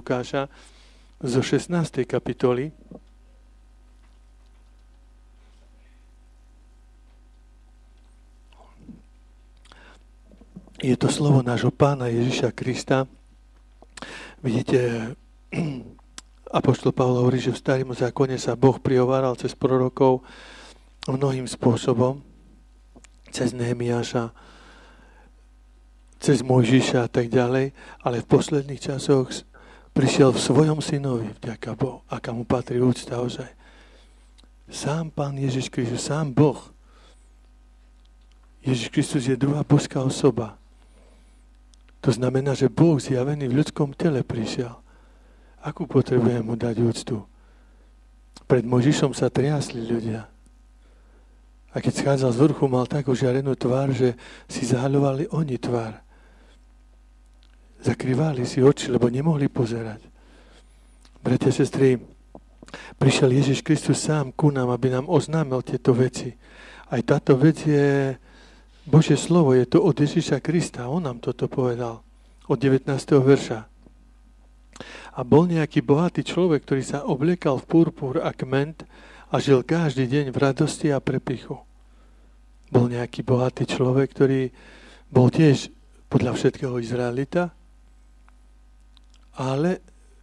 Lukáša zo 16. kapitoly. Je to slovo nášho Pána Ježiša Krista. Vidíte, apoštol Pavol hovorí, že v Starom zákone sa Boh prihováral cez prorokov mnohým spôsobom, cez Nehemiáša, cez Mojžiša a tak ďalej, ale v posledných časoch prišiel v svojom synovi, vďaka Bohu, aká mu patrí úcta ozaj. Sám Pán Ježiš Kristus, sám Boh. Ježiš Kristus je druhá božská osoba. To znamená, že Boh zjavený v ľudskom tele prišiel. Akú potrebujeme mu dať úctu? Pred Mojžišom sa triasli ľudia. A keď schádzal z vrchu, mal takú žiarenú tvár, že si zahaľovali oni tvár. Zakrývali si oči, lebo nemohli pozerať. Bratia, sestry, prišiel Ježiš Kristus sám ku nám, aby nám oznámil tieto veci. Aj táto vec je Božie slovo, je to od Ježiša Krista. On nám toto povedal od 19. verša. A bol nejaký bohatý človek, ktorý sa obliekal v purpur a kment a žil každý deň v radosti a prepichu. Bol nejaký bohatý človek, ktorý bol tiež podľa všetkého Izraelita, ale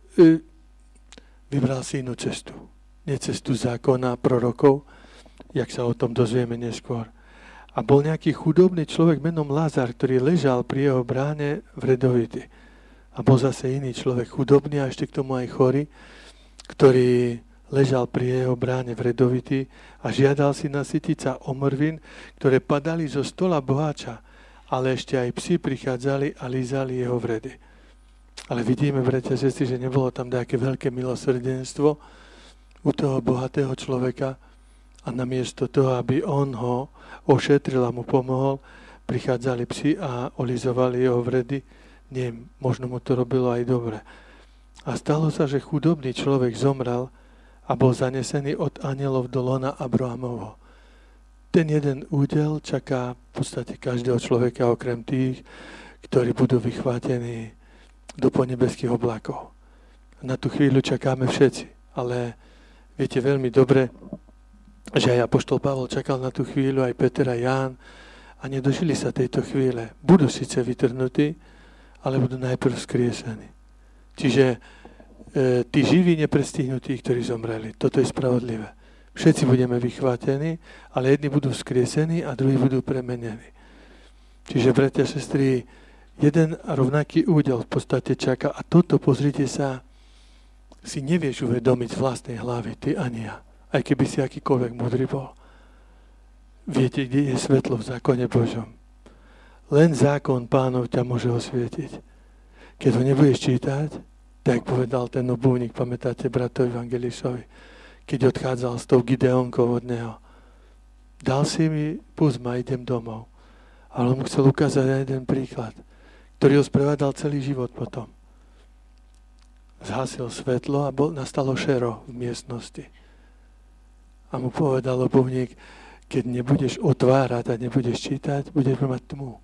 vybral si inú cestu. Nie cestu zákona, prorokov, jak sa o tom dozvieme neskôr. A bol nejaký chudobný človek menom Lazar, ktorý ležal pri jeho bráne vredovitý. A bol zase iný človek chudobný a ešte k tomu aj chorý, ktorý ležal pri jeho bráne vredovitý a žiadal si nasytiť sa omrvín, ktoré padali zo stola boháča, ale ešte aj psi prichádzali a lízali jeho vredy. Ale vidíme, bratia, sestry, že nebolo tam nejaké veľké milosrdenstvo u toho bohatého človeka, a namiesto toho, aby on ho ošetril a mu pomohol, prichádzali psi a olizovali jeho vredy. Nie, možno mu to robilo aj dobre. A stalo sa, že chudobný človek zomrel a bol zanesený od anjelov do lona Abrahamovho. Ten jeden údel čaká v podstate každého človeka, okrem tých, ktorí budú vychvátení do ponebeských oblakov. Na tú chvíľu čakáme všetci, ale viete veľmi dobre, že aj apoštol Pavol čakal na tú chvíľu, aj Peter a Ján, a nedožili sa tejto chvíle. Budú síce vytrhnutí, ale budú najprv skriesení. Čiže tí živí neprestihnú tých, ktorí zomreli. Toto je spravodlivé. Všetci budeme vychvátení, ale jedni budú skriesení a druhí budú premenení. Čiže, bratia, sestry, jeden a rovnaký údel v podstate čaká. A toto, pozrite sa, si nevieš uvedomiť z vlastnej hlavy, ty ani ja. Aj keby si akýkoľvek múdry bol. Viete, kde je svetlo v zákone Božom. Len zákon Pánov ťa môže osvietiť. Keď ho nebudeš čítať, tak povedal ten obuvník, pamätáte bratovi Evangelišovi, keď odchádzal s tou Gideonkou od neho. Dal si mi, pusť ma, idem domov. Ale on mu chcel ukázať na jeden príklad, ktorý ho sprevádal celý život potom. Zhasil svetlo a nastalo šero v miestnosti. A mu povedal obuvník, keď nebudeš otvárať a nebudeš čítať, budeš mať tmu.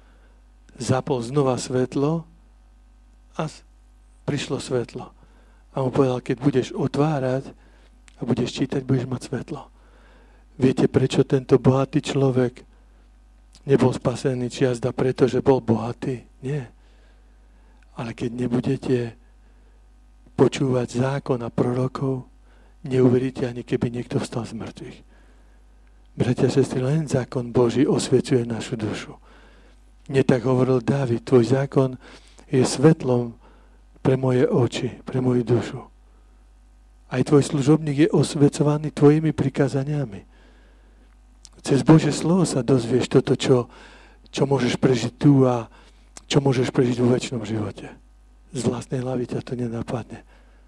Zapol znova svetlo a prišlo svetlo. A mu povedal, keď budeš otvárať a budeš čítať, budeš mať svetlo. Viete, prečo tento bohatý človek nebol spasený čiazda, pretože bol bohatý? Nie. Ale keď nebudete počúvať zákon a prorokov, neuveríte, ani keby niekto vstal z mŕtvych. Bratia a sestry, len zákon Boží osvecuje našu dušu. Nie tak hovoril Dávid, tvoj zákon je svetlom pre moje oči, pre moju dušu. Aj tvoj služobník je osvecovaný tvojimi prikázaniami. Cez Božie slovo sa dozvieš toto, čo môžeš prežiť tu a čo môžeš prežiť vo večnom živote. Z vlastnej hlavy ťa to nenapadne.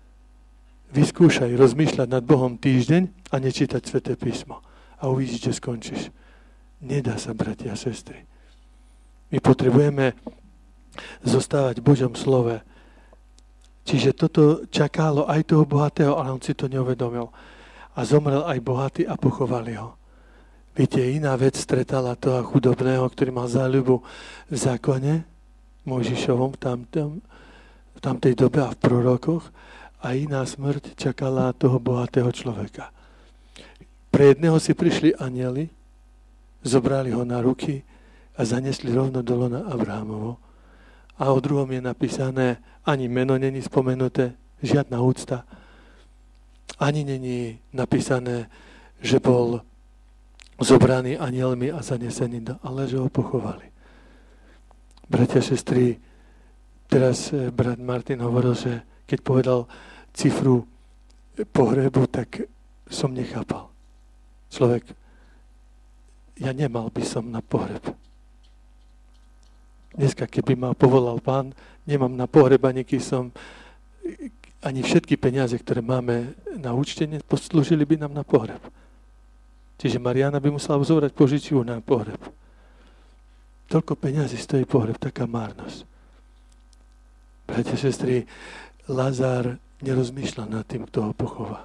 Vyskúšaj rozmýšľať nad Bohom týždeň a nečítať Sväté písmo. A uvidíš, že skončíš. Nedá sa, bratia a sestry. My potrebujeme zostávať v Božom slove. Čiže toto čakalo aj toho bohatého, ale on si to neuvedomil. A zomrel aj bohatý a pochovali ho. Viete, iná vec stretala toho chudobného, ktorý mal záľubu v zákone Mojžišovom, tamtom, tamtej dobe a v prorokoch a iná smrť čakala toho bohatého človeka. Pre jedného si prišli anjeli, zobrali ho na ruky a zanesli rovno do lona Abrahamovo. A o druhom je napísané, ani meno není spomenuté, žiadna úcta. Ani není napísané, že bol zobraný anielmi a zanesený, ale že ho pochovali. Bratia, sestry, teraz brat Martin hovoril, že keď povedal cifru pohrebu, tak som nechápal. Človek, ja nemal by som na pohreb. Dneska, keby ma povolal Pán, nemám na pohreb, ani všetky peniaze, ktoré máme na účte, poslúžili by nám na pohreb. Čiže Mariana by musela zobrať požičiu na pohreb. Toľko peniazy stojí pohreb, taká márnosť. Bratia, sestry, Lazár nerozmýšľal nad tým, kto ho pochová.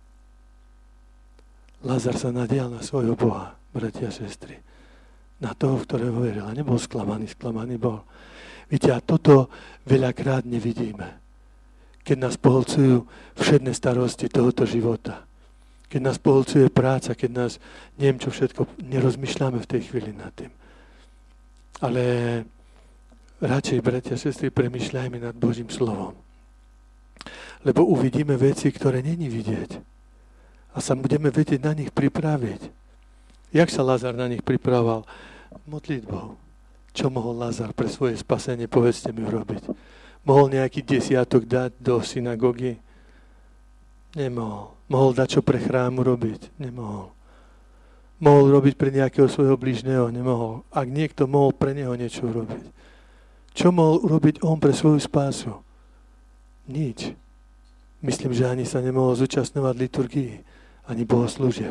Lazár sa nadial na svojho Boha, bratia, sestry. Na toho, v ktorého veril. A nebol sklamaný bol. Viete, a toto veľakrát nevidíme. Keď nás pohlcujú všedné starosti tohoto života. Keď nás pohlcuje práca, keď nás, neviem čo všetko, nerozmýšľame v tej chvíli nad tým. Ale radšej, bratia, sestry, premýšľajme nad Božím slovom. Lebo uvidíme veci, ktoré není vidieť. A sa budeme vedieť na nich pripraviť. Jak sa Lazar na nich pripravoval? Modlitbou. Čo mohol Lazar pre svoje spasenie, povedzte mi, urobiť? Mohol nejaký desiatok dať do synagógy? Nemohol. Mohol dať čo pre chrám urobiť? Nemohol. Mohol robiť pre nejakého svojho blížneho? Nemohol. Ak niekto mohol pre neho niečo urobiť. Čo mohol urobiť on pre svoju spásu? Nič. Myslím, že ani sa nemohol zúčastňovať liturgii, ani bohoslúžieb.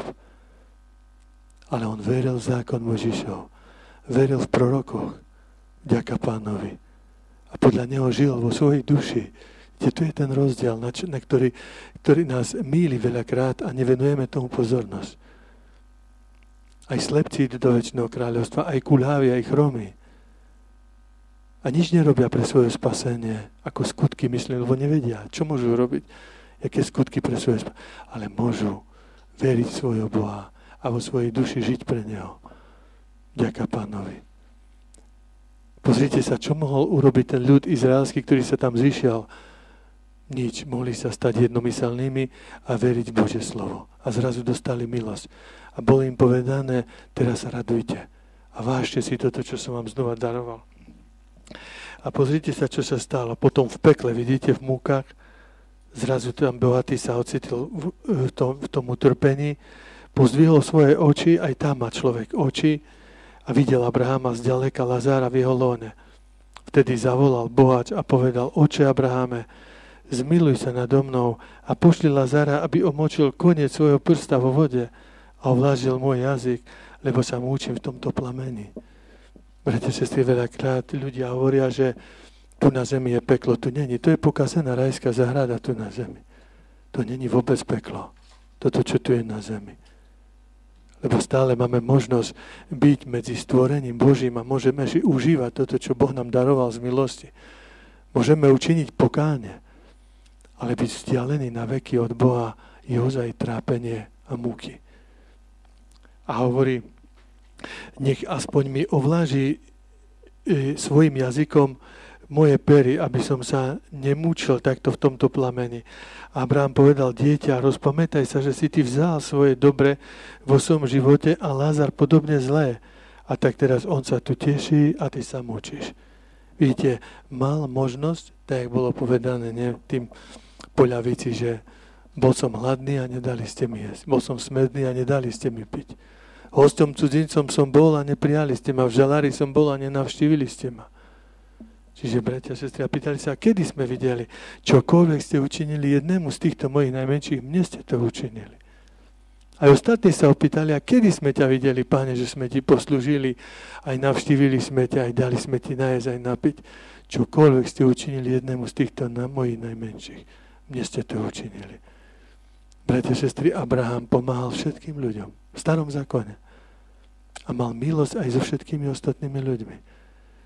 Ale on veril v zákon Mojžišov. Veril v prorokoch. Vďaka Pánovi. A podľa neho žil vo svojej duši. Tu je ten rozdiel, na ktorý nás mýli veľakrát a nevenujeme tomu pozornosť. Aj slepci idú do večného kráľovstva, aj kulhávi, aj chromy. A nič nerobia pre svoje spasenie, ako skutky, myslím, lebo nevedia, čo môžu robiť, aké skutky pre svoje spasenie. Ale môžu veriť svojho Boha a vo svojej duši žiť pre Neho. Vďaka Pánovi. Pozrite sa, čo mohol urobiť ten ľud izraelský, ktorý sa tam zišiel. Nič. Mohli sa stať jednomyselnými a veriť v Božie slovo. A zrazu dostali milosť. A bolo im povedané, teraz sa radujte. A vážte si toto, čo som vám znova daroval. A pozrite sa, čo sa stalo. Potom v pekle, vidíte, v múkach, zrazu tam bohatý sa ocitl v tom utrpení, pozdvihol svoje oči, aj tam má človek oči a videl Abrahama zďaleka, Lazára v jeho lóne. Vtedy zavolal boháč a povedal, oče Abrahame, zmiluj sa nado mnou a pošli Lazára, aby omočil koniec svojho prsta vo vode a ovlážil môj jazyk, lebo sa múčim v tomto plameni. Bratia, sestry, veľakrát ľudia hovoria, že tu na zemi je peklo, tu není. To je pokazená rajská záhrada tu na zemi. To není vôbec peklo. Toto, čo tu je na zemi. Lebo stále máme možnosť byť medzi stvorením Božím a môžeme si užívať toto, čo Boh nám daroval z milosti. Môžeme učiniť pokánie, ale byť vzdialený na veky od Boha je ozaj trápenie a múky. A hovorí, nech aspoň mi ovláži svojim jazykom moje pery, aby som sa nemúčil takto v tomto plameni. Abraham povedal, dieťa, rozpamätaj sa, že si ty vzal svoje dobre vo svojom živote a Lázar podobne zlé. A tak teraz on sa tu teší a ty sa mučíš. Vidíte, mal možnosť, tak jak bolo povedané, tým poľavici, že bol som hladný a nedali ste mi jesť. Bol som smedný a nedali ste mi piť. Hostom cudzincom som bol a neprijali ste ma. V žalári som bol a nenavštívili ste ma. Čiže, bratia a sestry, a pýtali sa, kedy sme videli, čokoľvek ste učinili jednému z týchto mojich najmenších, mne ste to učinili. Aj ostatní sa opýtali, a kedy sme ťa videli, Páne, že sme ti poslúžili, aj navštívili sme ťa, aj dali sme ti najesť, aj napiť. Čokoľvek ste učinili jednému z týchto mojich najmenších, mne ste to učinili. Bratia a sestry, Abraham pomáhal všetkým ľuďom v starom zákone. A mal milosť aj so všetkými ostatnými ľuďmi.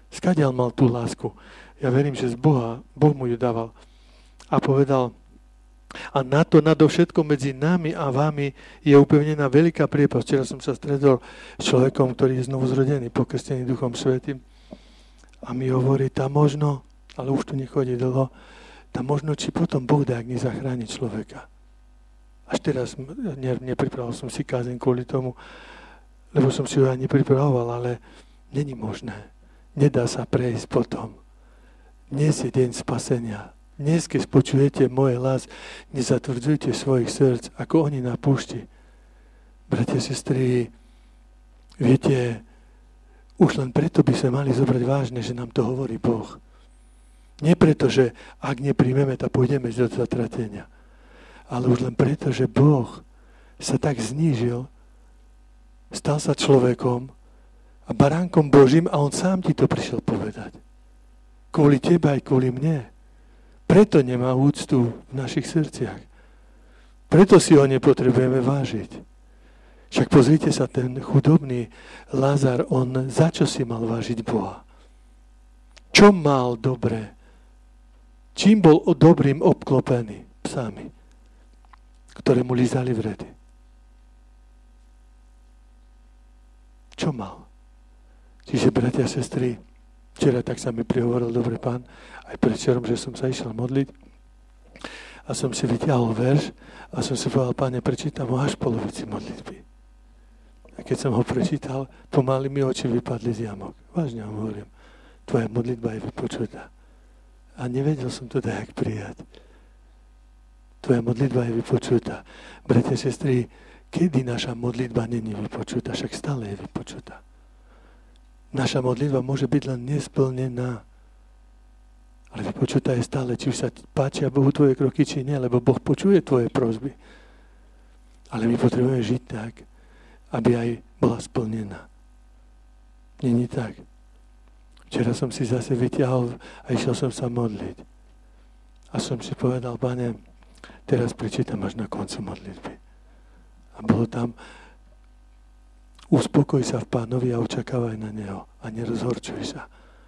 Skadiaľ mal tú lásku? Ja verím, že z Boha, Boh mu ju dával. A povedal, a nadovšetko medzi nami a vami je upevnená veľká priepasť. Včera som sa stretol s človekom, ktorý je znovu zrodený, pokrstený Duchom Svätým. A mi hovorí, tam možno, ale už tu nechodí dlho, tam možno, či potom Boh dá, ak nezachráni človeka. Až teraz nepripravoval som si kázeň kvôli tomu, lebo som si ju aj nepripravoval, ale není možné. Nedá sa prejsť potom. Dnes je deň spasenia. Dnes, keď počujete moje hlas, nezatvrdzujte svojich srdc, ako oni na púšti. Bratia, sestry, viete, už len preto by sme mali zobrať vážne, že nám to hovorí Boh. Nie preto, že ak nepríjmeme, tak pôjdeme do zatratenia. Ale už len preto, že Boh sa tak znížil, stal sa človekom a baránkom Božím a on sám ti to prišiel povedať. Kvôli teba aj kvôli mne. Preto nemá úctu v našich srdciach. Preto si ho nepotrebujeme vážiť. Však pozrite sa, ten chudobný Lazar, on za čo si mal vážiť Boha? Čo mal dobre? Čím bol dobrým obklopený? Psami, ktoré mu lízali vredy. Čo mal? Čiže, bratia a sestry, včera tak sa mi prihovoril dobrý Pán, aj predvčerom, že som sa išiel modliť a som si vyťahol verš a som si povedal, Páne, prečítam ho až v polovici modlitby. A keď som ho prečítal, pomaly mi oči vypadli z jamok. Vážne vám hovorím, tvoja modlitba je vypočutá. A nevedel som to tak prijať. Tvoja modlitba je vypočutá. Bratia, sestry, kedy naša modlitba není vypočutá? Však stále je vypočutá. Naša modlitba môže byť len nesplnená. Ale vypočutá je stále, či už sa páčia Bohu tvoje kroky, či nie, lebo Boh počuje tvoje prosby. Ale my potrebujeme žiť tak, aby aj bola splnená. Není tak. Včera som si zase vyťahol a išiel som sa modliť. A som si povedal, Pane, teraz prečítam až na koncu modlitby. A bolo tam, uspokoj sa v Pánovi a očakávaj na Neho a nerozhorčuj sa.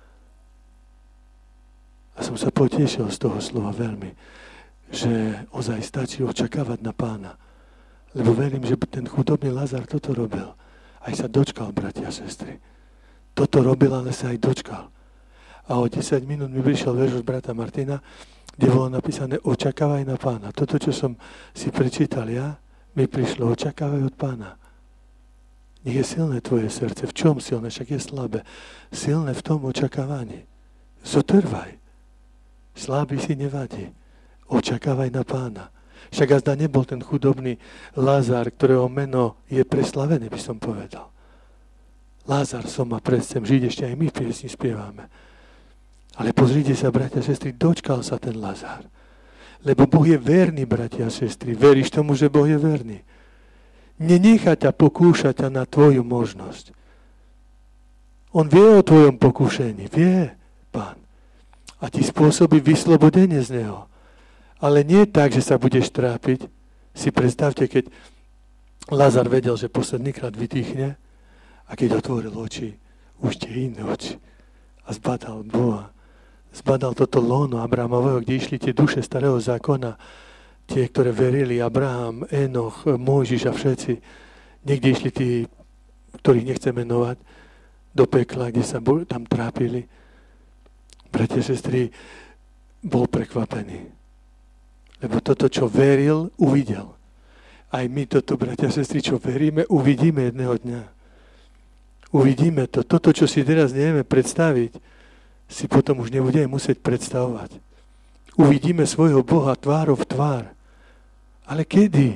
A som sa potešil z toho slova veľmi, že ozaj stačí očakávať na Pána. Lebo verím, že ten chudobný Lazar toto robil. Aj sa dočkal, bratia a sestry. Toto robil, ale sa aj dočkal. A o 10 minút mi prišiel verš od brata Martina, kde bolo napísané očakávaj na Pána. Toto, čo som si prečítal ja, mi prišlo očakávaj od Pána. Nech je silné tvoje srdce. V čom silné? Však je slabé. Silné v tom očakávaní. Zotrvaj. Slabý si nevadí. Očakávaj na Pána. Však azda nebol ten chudobný Lazar, ktorého meno je preslavené, by som povedal. Lázar som ma predstiem žiť, ešte aj my v piesni spievame. Ale pozrite sa, bratia a sestry, dočkal sa ten Lazar. Lebo Boh je verný, bratia a sestry. Veríš tomu, že Boh je verný? Nenechá ťa pokúšať na tvoju možnosť. On vie o tvojom pokúšení. Vie, Pán. A ti spôsobí vyslobodenie z neho. Ale nie tak, že sa budeš trápiť. Si predstavte, keď Lazar vedel, že poslednýkrát vytýchne, a keď otvoril oči, už tie iné oči. A zbadal Boha. Zbadal toto lóno Abrahamového, kde išli tie duše starého zákona. Tie, ktoré verili, Abraham, Enoch, Mojžiš a všetci. Niekde išli tí, ktorých nechcem menovať, do pekla, kde sa tam trápili. Bratia, sestry, bol prekvapený. Lebo toto, čo veril, uvidel. Aj my toto, bratia, sestry, čo veríme, uvidíme jedného dňa. Uvidíme to. Toto, čo si teraz nevieme predstaviť, si potom už nebudeme musieť predstavovať. Uvidíme svojho Boha tvárou v tvár. Ale kedy?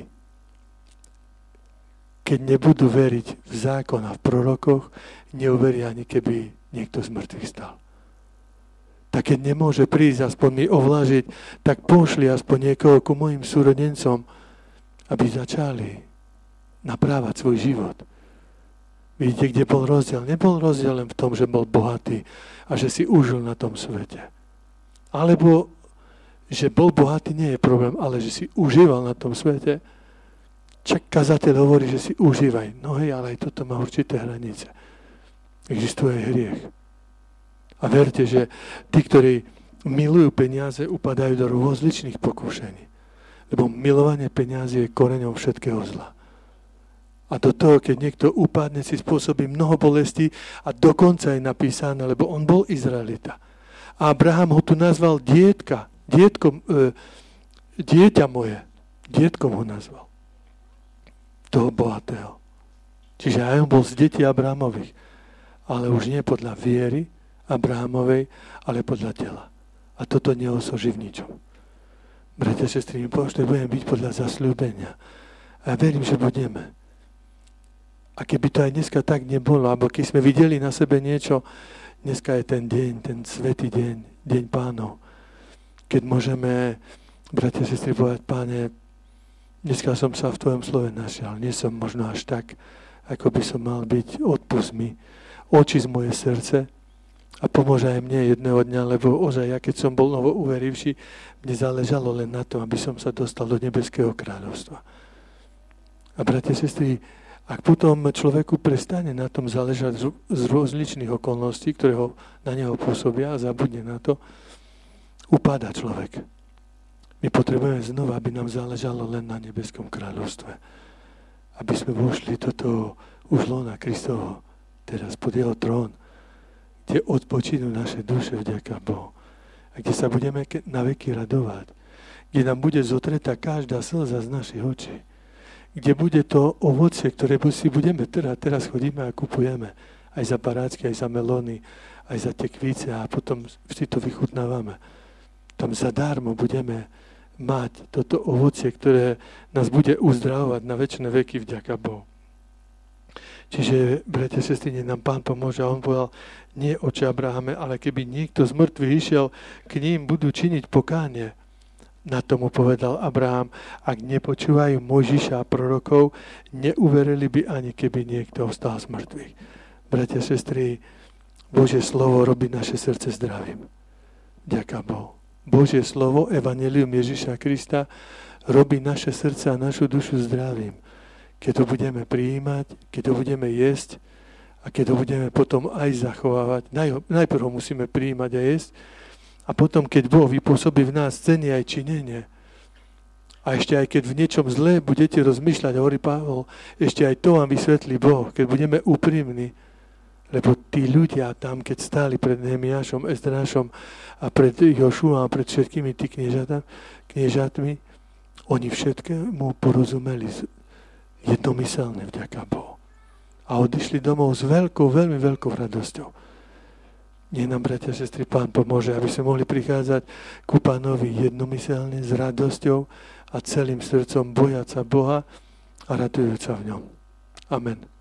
Keď nebudú veriť v zákon a v prorokoch, neuveria ani keby niekto z mŕtvych stal. Tak keď nemôže prísť, aspoň mi ovlážiť, tak pošli aspoň niekoho ku mojim súrodencom, aby začali naprávať svoj život. Vidíte, kde bol rozdiel? Nebol rozdiel len v tom, že bol bohatý a že si užil na tom svete. Alebo, že bol bohatý, nie je problém, ale že si užíval na tom svete. Čak kazateľ hovorí, že si užívaj. No hej, ale aj toto má určité hranice. Existuje hriech. A verte, že tí, ktorí milujú peniaze, upadajú do rôzličných pokúšení. Lebo milovanie peniazy je koreňom všetkého zla. A do toho, keď niekto upadne, si spôsobí mnoho bolestí a dokonca je napísané, lebo on bol Izraelita. A Abraham ho tu nazval dieťa moje. Dietkom ho nazval. Toho bohatého. Čiže aj on bol z detí Abrahamových. Ale už nie podľa viery Abrahamovej, ale podľa tela. A toto neosoží v ničom. Bratia, sestry, my potrebujeme byť podľa zasľúbenia. A ja verím, že budeme. A keby to aj dneska tak nebolo, alebo keď sme videli na sebe niečo, dneska je ten deň, ten svätý deň, deň Pánov, keď môžeme, bratia, sestry, povedať, Páne, dneska som sa v Tvojom slove našiel, nie som možno až tak, ako by som mal byť, odpusť mi, oči z moje srdce a pomôže aj mne jedného dňa, lebo ozaj ja, keď som bol novo uverivší, mne záležalo len na tom, aby som sa dostal do nebeského kráľovstva. A bratia, sestry, ak potom človeku prestane na tom záležať z rozličných okolností, ktoré ho na neho pôsobia a zabudne na to, upadá človek. My potrebujeme znova, aby nám záležalo len na nebeskom kráľovstve. Aby sme vošli do toho už lona Kristovo, teraz pod jeho trón, kde odpočinú naše duše vďaka Bohu. A kde sa budeme na veky radovať. Kde nám bude zotretá každá slza z našich očí. Kde bude to ovocie, ktoré si budeme teraz chodíme a kupujeme. Aj za barácky, aj za melóny, aj za tekvice a potom vždy to vychutnávame. Tam zadarmo budeme mať toto ovocie, ktoré nás bude uzdravovať na večné veky vďaka Bohu. Čiže, bratia, sestry, nám Pán pomôže. A on povedal, nie oče Abrahame, ale keby niekto z mŕtvych išiel, k ním budú činiť pokánie. Na tomu povedal Abraham, ak nepočúvajú Mojžiša a prorokov, neuverili by ani keby niekto vstal z mŕtvych. Bratia, sestry, Božie slovo robí naše srdce zdravým. Ďaká Bohu. Božie slovo, evanjelium Ježiša Krista, robí naše srdce a našu dušu zdravým. Keď to budeme prijímať, keď to budeme jesť a keď to budeme potom aj zachovávať. Najprv ho musíme prijímať a jesť, a potom, keď Boh vypôsobí v nás ceny aj činenie, a ešte aj keď v niečom zlé budete rozmýšľať, hovorí Pavol, ešte aj to vám vysvetlí Boh, keď budeme úprimní, lebo tí ľudia tam, keď stáli pred Nehemiášom, Ezdrášom a pred Jošuom a pred všetkými tí kniežatmi, oni všetkému porozumeli jednomyselne vďaka Bohu. A odišli domov s veľkou, veľmi veľkou radosťou. Nech nám, bratia a sestry, Pán pomôže, aby sme mohli prichádzať ku Pánovi jednomyselne, s radosťou a celým srdcom bojať sa Boha a radujúť sa v ňom. Amen.